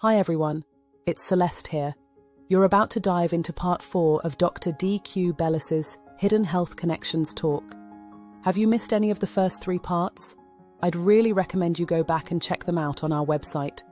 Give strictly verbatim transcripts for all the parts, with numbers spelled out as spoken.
Hi everyone, it's Celeste here. You're about to dive into part four of Doctor D Q Bellis's Hidden Health Connections talk. Have you missed any of the first three parts? I'd really recommend you go back and check them out on our website,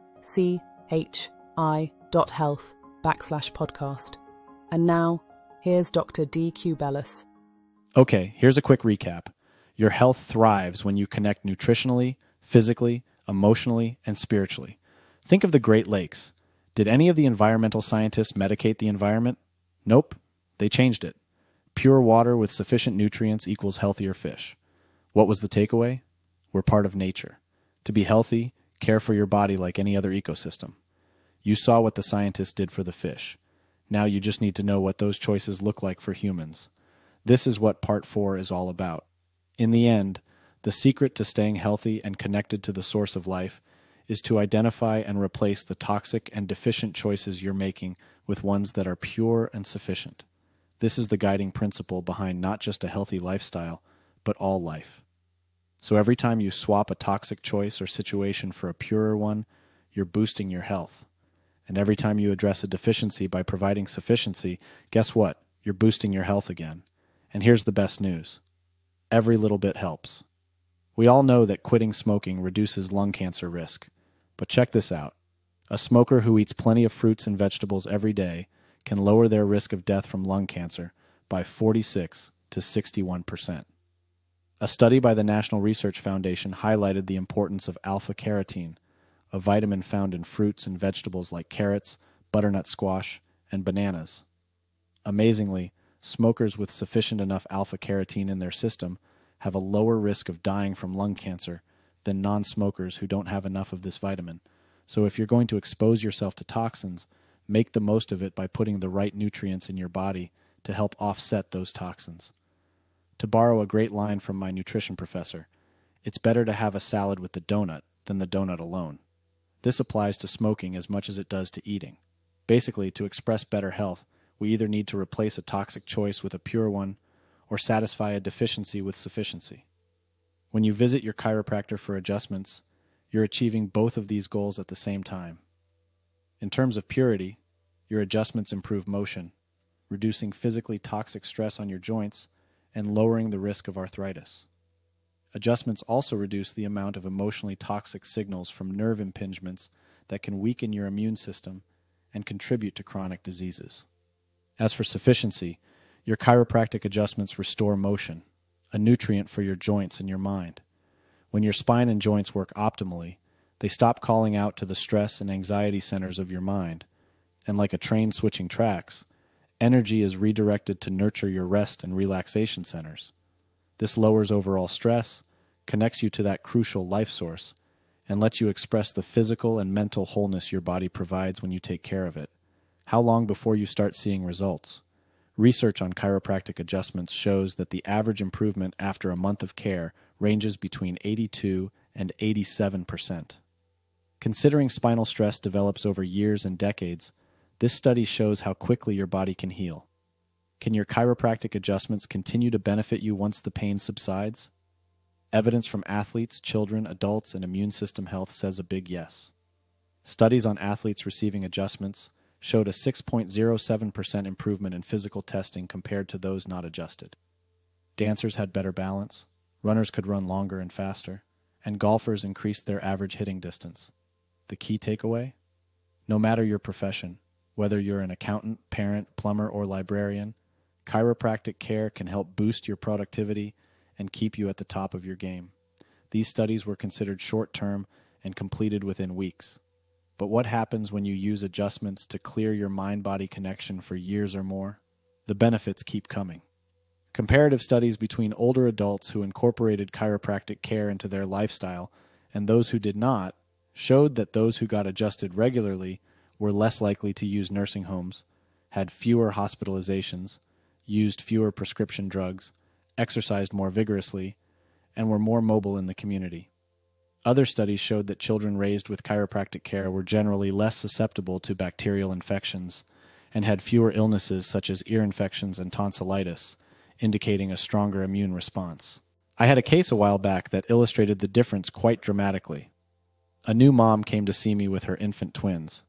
chi.health backslash podcast. And now, here's Doctor D Q Bellis. Okay, here's a quick recap. Your health thrives when you connect nutritionally, physically, emotionally, and spiritually. Think of the Great Lakes. Did any of the environmental scientists medicate the environment? Nope, they changed it. Pure water with sufficient nutrients equals healthier fish. What was the takeaway? We're part of nature. To be healthy, care for your body like any other ecosystem. You saw what the scientists did for the fish. Now you just need to know what those choices look like for humans. This is what part four is all about. In the end, the secret to staying healthy and connected to the source of life is to identify and replace the toxic and deficient choices you're making with ones that are pure and sufficient. This is the guiding principle behind not just a healthy lifestyle, but all life. So every time you swap a toxic choice or situation for a purer one, you're boosting your health. And every time you address a deficiency by providing sufficiency, guess what? You're boosting your health again. And here's the best news. Every little bit helps. We all know that quitting smoking reduces lung cancer risk. But check this out. A smoker who eats plenty of fruits and vegetables every day can lower their risk of death from lung cancer by forty-six to sixty-one percent. A study by the National Research Foundation highlighted the importance of alpha-carotene, a vitamin found in fruits and vegetables like carrots, butternut squash, and bananas. Amazingly, smokers with sufficient enough alpha-carotene in their system have a lower risk of dying from lung cancer than non-smokers who don't have enough of this vitamin. So if you're going to expose yourself to toxins, make the most of it by putting the right nutrients in your body to help offset those toxins. To borrow a great line from my nutrition professor, it's better to have a salad with the donut than the donut alone. This applies to smoking as much as it does to eating. Basically, to express better health, we either need to replace a toxic choice with a pure one or satisfy a deficiency with sufficiency. When you visit your chiropractor for adjustments, you're achieving both of these goals at the same time. In terms of purity, your adjustments improve motion, reducing physically toxic stress on your joints and lowering the risk of arthritis. Adjustments also reduce the amount of emotionally toxic signals from nerve impingements that can weaken your immune system and contribute to chronic diseases. As for sufficiency, your chiropractic adjustments restore motion, a nutrient for your joints and your mind. When your spine and joints work optimally, they stop calling out to the stress and anxiety centers of your mind, and like a train switching tracks, energy is redirected to nurture your rest and relaxation centers. This lowers overall stress, connects you to that crucial life source, and lets you express the physical and mental wholeness your body provides when you take care of it. How long before you start seeing results? Research on chiropractic adjustments shows that the average improvement after a month of care ranges between eighty-two and eighty-seven percent. Considering spinal stress develops over years and decades, this study shows how quickly your body can heal. Can your chiropractic adjustments continue to benefit you once the pain subsides? Evidence from athletes, children, adults, and immune system health says a big yes. Studies on athletes receiving adjustments showed a six point zero seven percent improvement in physical testing compared to those not adjusted. Dancers had better balance, runners could run longer and faster, and golfers increased their average hitting distance. The key takeaway? No matter your profession, whether you're an accountant, parent, plumber, or librarian, chiropractic care can help boost your productivity and keep you at the top of your game. These studies were considered short-term and completed within weeks. But what happens when you use adjustments to clear your mind-body connection for years or more? The benefits keep coming. Comparative studies between older adults who incorporated chiropractic care into their lifestyle and those who did not showed that those who got adjusted regularly were less likely to use nursing homes, had fewer hospitalizations, used fewer prescription drugs, exercised more vigorously, and were more mobile in the community. Other studies showed that children raised with chiropractic care were generally less susceptible to bacterial infections and had fewer illnesses such as ear infections and tonsillitis, indicating a stronger immune response. I had a case a while back that illustrated the difference quite dramatically. A new mom came to see me with her infant twins.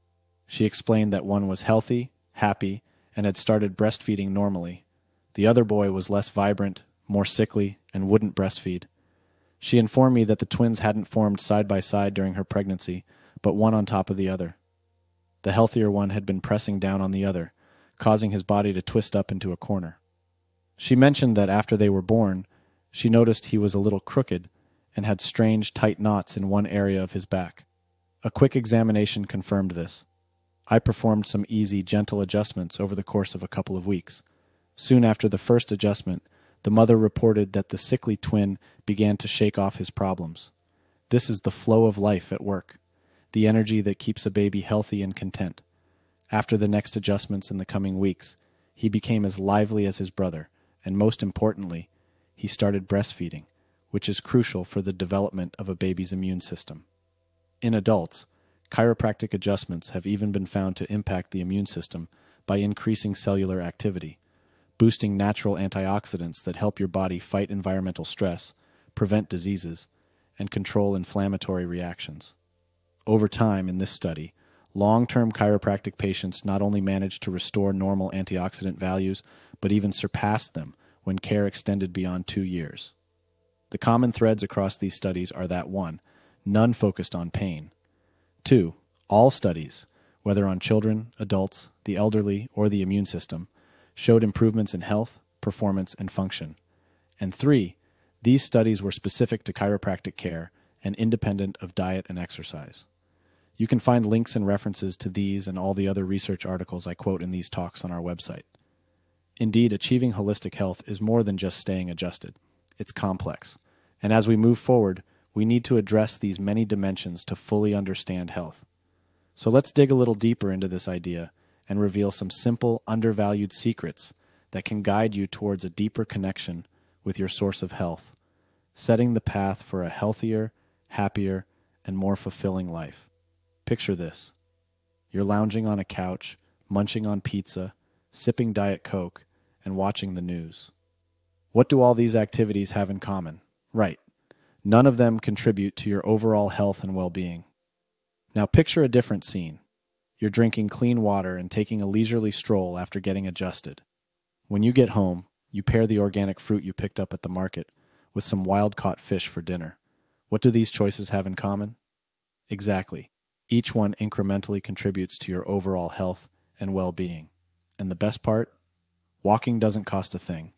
She explained that one was healthy, happy, and had started breastfeeding normally. The other boy was less vibrant, more sickly, and wouldn't breastfeed. She informed me that the twins hadn't formed side by side during her pregnancy, but one on top of the other. The healthier one had been pressing down on the other, causing his body to twist up into a corner. She mentioned that after they were born, she noticed he was a little crooked and had strange tight knots in one area of his back. A quick examination confirmed this. I performed some easy, gentle adjustments over the course of a couple of weeks. Soon after the first adjustment, the mother reported that the sickly twin began to shake off his problems. This is the flow of life at work, the energy that keeps a baby healthy and content. After the next adjustments in the coming weeks, he became as lively as his brother, and most importantly, he started breastfeeding, which is crucial for the development of a baby's immune system. In adults, chiropractic adjustments have even been found to impact the immune system by increasing cellular activity, boosting natural antioxidants that help your body fight environmental stress, prevent diseases, and control inflammatory reactions. Over time, in this study, long-term chiropractic patients not only managed to restore normal antioxidant values, but even surpassed them when care extended beyond two years. The common threads across these studies are that one, none focused on pain. Two, all studies, whether on children, adults, the elderly, or the immune system, showed improvements in health, performance, and function. And three, these studies were specific to chiropractic care and independent of diet and exercise. You can find links and references to these and all the other research articles I quote in these talks on our website. Indeed, achieving holistic health is more than just staying adjusted. It's complex. And as we move forward, we need to address these many dimensions to fully understand health. So let's dig a little deeper into this idea and reveal some simple, undervalued secrets that can guide you towards a deeper connection with your source of health, setting the path for a healthier, happier, and more fulfilling life. Picture this. You're lounging on a couch, munching on pizza, sipping Diet Coke, and watching the news. What do all these activities have in common? Right. None of them contribute to your overall health and well-being. Now picture a different scene. You're drinking clean water and taking a leisurely stroll after getting adjusted. When you get home, you pair the organic fruit you picked up at the market with some wild-caught fish for dinner. What do these choices have in common? Exactly. Each one incrementally contributes to your overall health and well-being. And the best part? Walking doesn't cost a thing.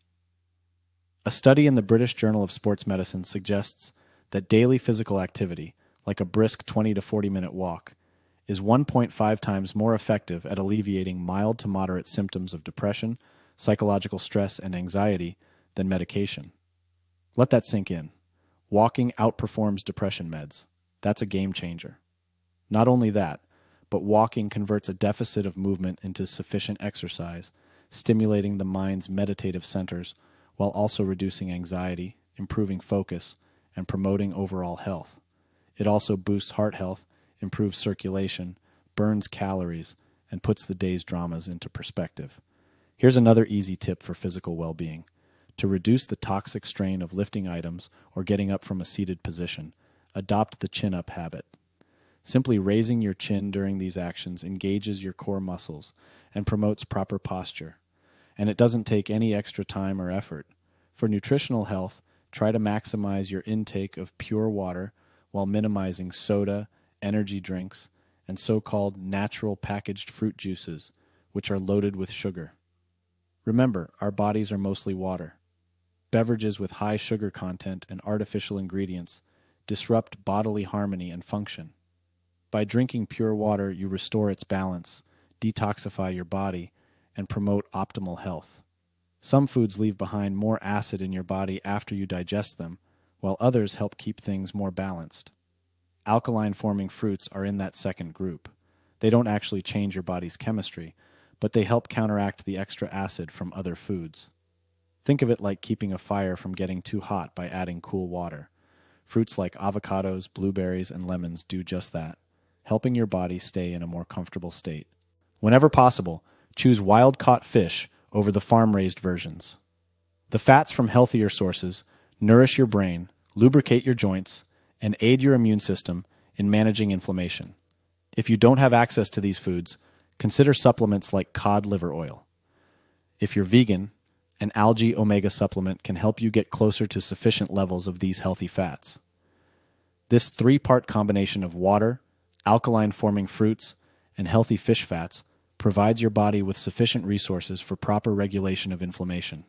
A study in the British Journal of Sports Medicine suggests that daily physical activity, like a brisk twenty to forty minute walk, is one point five times more effective at alleviating mild to moderate symptoms of depression, psychological stress, and anxiety than medication. Let that sink in. Walking outperforms depression meds. That's a game changer. Not only that, but walking converts a deficit of movement into sufficient exercise, stimulating the mind's meditative centers while also reducing anxiety, improving focus, and promoting overall health. It also boosts heart health, improves circulation, burns calories, and puts the day's dramas into perspective. Here's another easy tip for physical well-being. To reduce the toxic strain of lifting items or getting up from a seated position, adopt the chin-up habit. Simply raising your chin during these actions engages your core muscles and promotes proper posture. And it doesn't take any extra time or effort. For nutritional health, try to maximize your intake of pure water while minimizing soda, energy drinks, and so-called natural packaged fruit juices, which are loaded with sugar. Remember, our bodies are mostly water. Beverages with high sugar content and artificial ingredients disrupt bodily harmony and function. By drinking pure water, you restore its balance, detoxify your body, and promote optimal health. Some foods leave behind more acid in your body after you digest them, while others help keep things more balanced. Alkaline-forming fruits are in that second group. They don't actually change your body's chemistry, but they help counteract the extra acid from other foods. Think of it like keeping a fire from getting too hot by adding cool water. Fruits like avocados, blueberries, and lemons do just that, helping your body stay in a more comfortable state. Whenever possible, choose wild-caught fish over the farm-raised versions. The fats from healthier sources nourish your brain, lubricate your joints, and aid your immune system in managing inflammation. If you don't have access to these foods, consider supplements like cod liver oil. If you're vegan, an algae omega supplement can help you get closer to sufficient levels of these healthy fats. This three-part combination of water, alkaline-forming fruits, and healthy fish fats provides your body with sufficient resources for proper regulation of inflammation.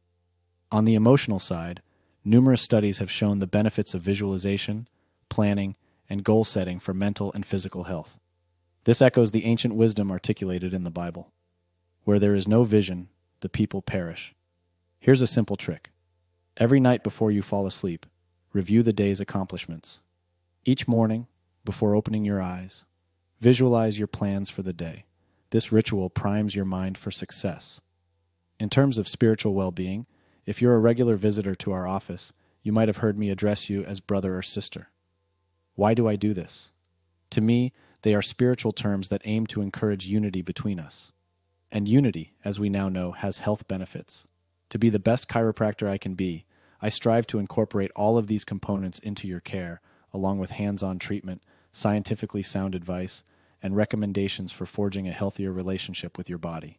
On the emotional side, numerous studies have shown the benefits of visualization, planning, and goal setting for mental and physical health. This echoes the ancient wisdom articulated in the Bible. Where there is no vision, the people perish. Here's a simple trick. Every night before you fall asleep, review the day's accomplishments. Each morning, before opening your eyes, visualize your plans for the day. This ritual primes your mind for success. In terms of spiritual well-being, if you're a regular visitor to our office, you might have heard me address you as brother or sister. Why do I do this? To me, they are spiritual terms that aim to encourage unity between us. And unity, as we now know, has health benefits. To be the best chiropractor I can be, I strive to incorporate all of these components into your care, along with hands-on treatment, scientifically sound advice, and recommendations for forging a healthier relationship with your body.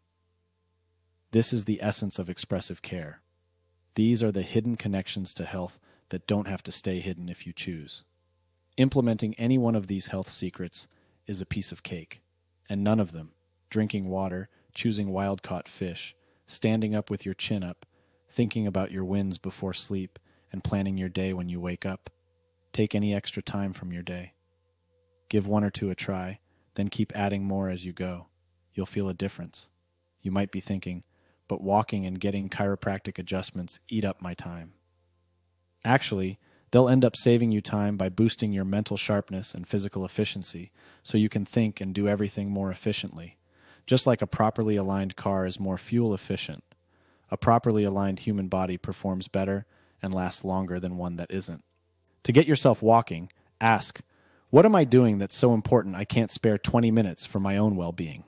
This is the essence of expressive care. These are the hidden connections to health that don't have to stay hidden if you choose. Implementing any one of these health secrets is a piece of cake, and none of them, drinking water, choosing wild-caught fish, standing up with your chin up, thinking about your wins before sleep, and planning your day when you wake up, take any extra time from your day. Give one or two a try, then keep adding more as you go. You'll feel a difference. You might be thinking, but walking and getting chiropractic adjustments eat up my time. Actually, they'll end up saving you time by boosting your mental sharpness and physical efficiency so you can think and do everything more efficiently. Just like a properly aligned car is more fuel efficient, a properly aligned human body performs better and lasts longer than one that isn't. To get yourself walking, ask, what am I doing that's so important I can't spare twenty minutes for my own well-being?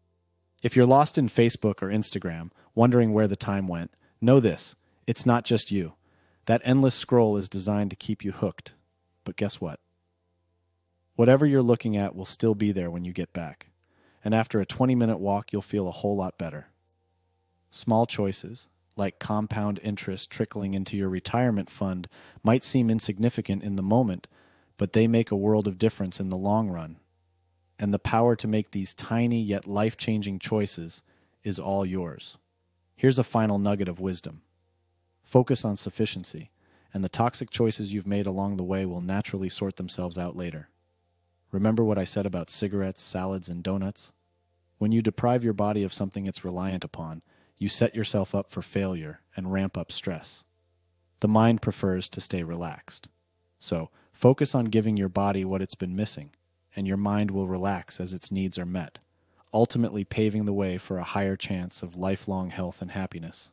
If you're lost in Facebook or Instagram, wondering where the time went, know this, it's not just you. That endless scroll is designed to keep you hooked. But guess what? Whatever you're looking at will still be there when you get back. And after a twenty-minute walk, you'll feel a whole lot better. Small choices, like compound interest trickling into your retirement fund, might seem insignificant in the moment, but they make a world of difference in the long run. And the power to make these tiny yet life-changing choices is all yours. Here's a final nugget of wisdom. Focus on sufficiency, and the toxic choices you've made along the way will naturally sort themselves out later. Remember what I said about cigarettes, salads, and donuts? When you deprive your body of something it's reliant upon, you set yourself up for failure and ramp up stress. The mind prefers to stay relaxed. So, focus on giving your body what it's been missing, and your mind will relax as its needs are met, ultimately paving the way for a higher chance of lifelong health and happiness.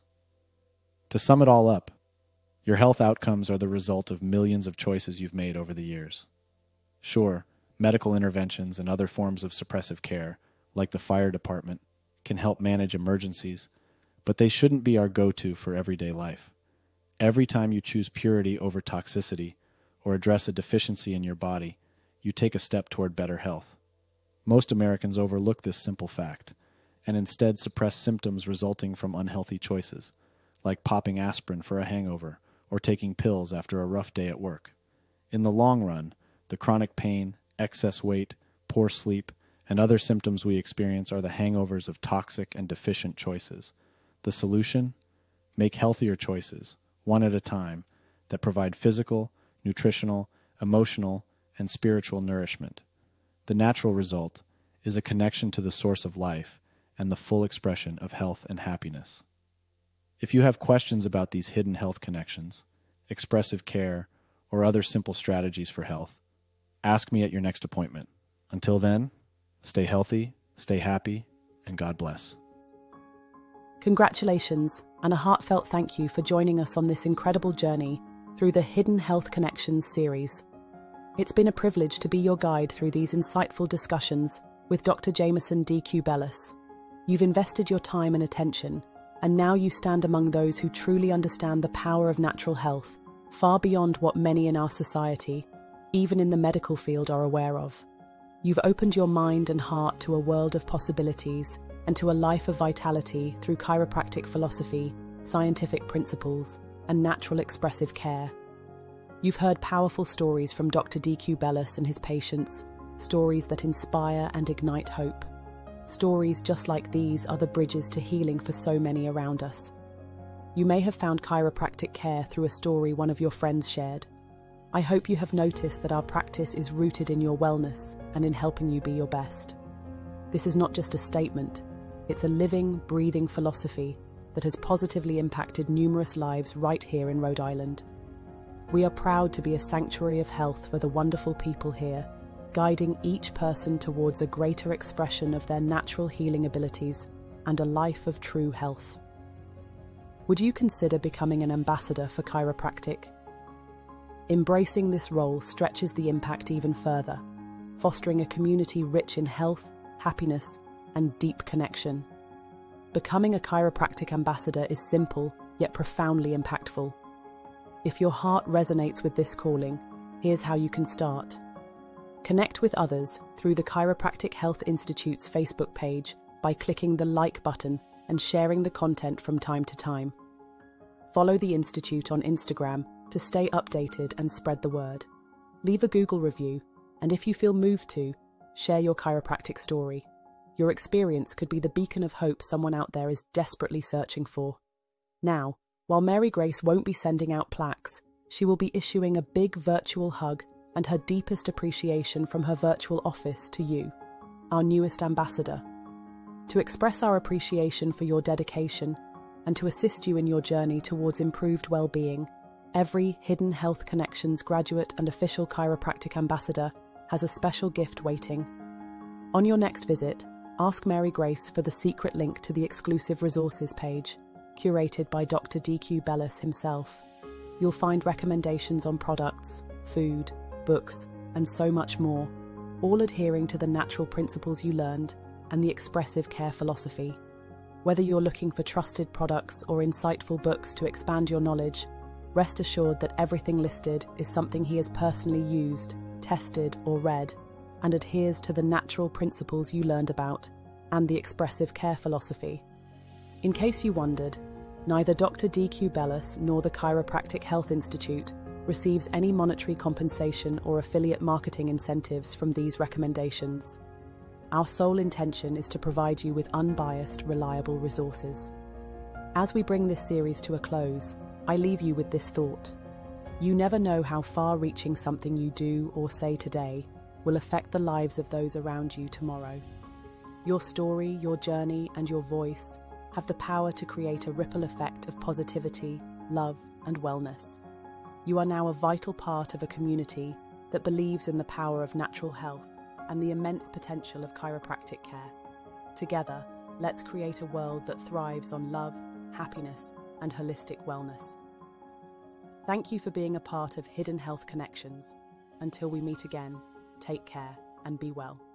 To sum it all up, your health outcomes are the result of millions of choices you've made over the years. Sure, medical interventions and other forms of suppressive care, like the fire department, can help manage emergencies, but they shouldn't be our go-to for everyday life. Every time you choose purity over toxicity or address a deficiency in your body, you take a step toward better health. Most Americans overlook this simple fact and instead suppress symptoms resulting from unhealthy choices, like popping aspirin for a hangover or taking pills after a rough day at work. In the long run, the chronic pain, excess weight, poor sleep, and other symptoms we experience are the hangovers of toxic and deficient choices. The solution? Make healthier choices, one at a time, that provide physical, nutritional, emotional, and spiritual nourishment. The natural result is a connection to the source of life and the full expression of health and happiness. If you have questions about these hidden health connections, expressive care, or other simple strategies for health, ask me at your next appointment. Until then, stay healthy, stay happy, and God bless. Congratulations, and a heartfelt thank you for joining us on this incredible journey through the Hidden Health Connections series. It's been a privilege to be your guide through these insightful discussions with Doctor Jameson D Q Bellis. You've invested your time and attention, and now you stand among those who truly understand the power of natural health, far beyond what many in our society, even in the medical field, are aware of. You've opened your mind and heart to a world of possibilities and to a life of vitality through chiropractic philosophy, scientific principles, and natural expressive care. You've heard powerful stories from Doctor D Q Bellis and his patients, stories that inspire and ignite hope. Stories just like these are the bridges to healing for so many around us. You may have found chiropractic care through a story one of your friends shared. I hope you have noticed that our practice is rooted in your wellness and in helping you be your best. This is not just a statement, it's a living, breathing philosophy that has positively impacted numerous lives right here in Rhode Island. We are proud to be a sanctuary of health for the wonderful people here, guiding each person towards a greater expression of their natural healing abilities and a life of true health. Would you consider becoming an ambassador for chiropractic? Embracing this role stretches the impact even further, fostering a community rich in health, happiness, and deep connection. Becoming a chiropractic ambassador is simple, yet profoundly impactful. If your heart resonates with this calling, here's how you can start. Connect with others through the Chiropractic Health Institute's Facebook page by clicking the like button and sharing the content from time to time. Follow the Institute on Instagram to stay updated and spread the word. Leave a Google review, and if you feel moved to, share your chiropractic story. Your experience could be the beacon of hope someone out there is desperately searching for. Now, while Mary Grace won't be sending out plaques, she will be issuing a big virtual hug and her deepest appreciation from her virtual office to you, our newest ambassador. To express our appreciation for your dedication and to assist you in your journey towards improved well-being, every Hidden Health Connections graduate and official chiropractic ambassador has a special gift waiting. On your next visit, ask Mary Grace for the secret link to the exclusive resources page, curated by Doctor D Q Bellis himself. You'll find recommendations on products, food, books, and so much more, all adhering to the natural principles you learned and the expressive care philosophy. Whether you're looking for trusted products or insightful books to expand your knowledge, rest assured that everything listed is something he has personally used, tested, or read, and adheres to the natural principles you learned about and the expressive care philosophy. In case you wondered, neither Doctor D Q Bellis nor the Chiropractic Health Institute receives any monetary compensation or affiliate marketing incentives from these recommendations. Our sole intention is to provide you with unbiased, reliable resources. As we bring this series to a close, I leave you with this thought. You never know how far-reaching something you do or say today will affect the lives of those around you tomorrow. Your story, your journey, and your voice have the power to create a ripple effect of positivity, love, and wellness. You are now a vital part of a community that believes in the power of natural health and the immense potential of chiropractic care. Together, let's create a world that thrives on love, happiness, and holistic wellness. Thank you for being a part of Hidden Health Connections. Until we meet again, take care and be well.